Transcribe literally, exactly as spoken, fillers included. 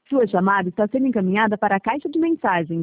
Sua chamada está sendo encaminhada para a caixa de mensagens.